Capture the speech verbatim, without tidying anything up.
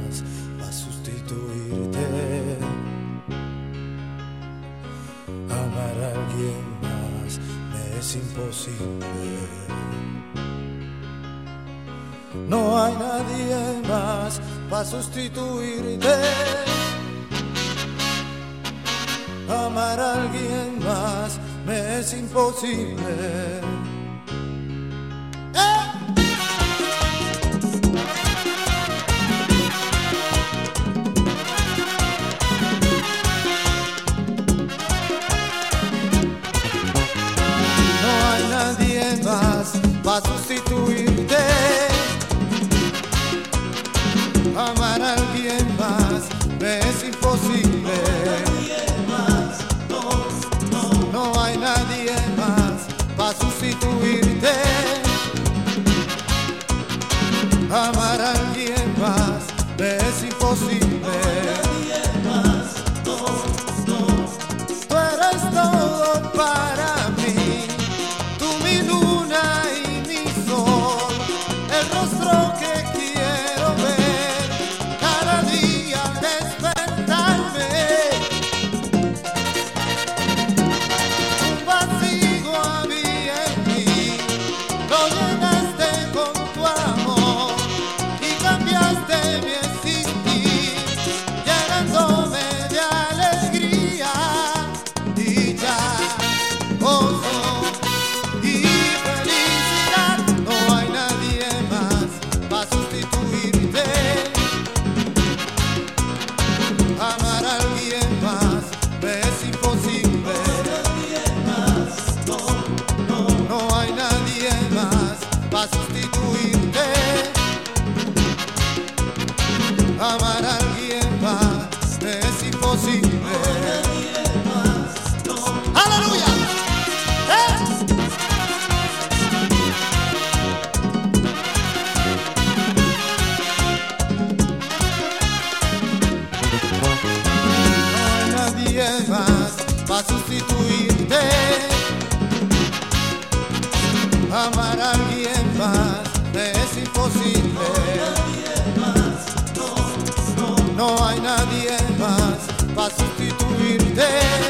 más para sustituirte. Amar a alguien más me es imposible. No hay nadie más para sustituirte. Amar a alguien más me es imposible. Para sustituirte, amar a alguien más me es imposible. No hay nadie más para sustituirte, amar a alguien más me es imposible. Tú eres todo para mí. El rostro que quiero ver cada día despertarme. Un vacío había en mí, lo llenaste con tu amor y cambiaste mi existir, llenándome de alegría y ya gozo y felicidad. No hay nadie para sustituirte. Amar a alguien más me es imposible. No hay nadie más para sustituirte. Amar a alguien más me es imposible. ¡Aleluya! Más para sustituirte. Amar a alguien más me es imposible. No hay nadie más para sustituirte.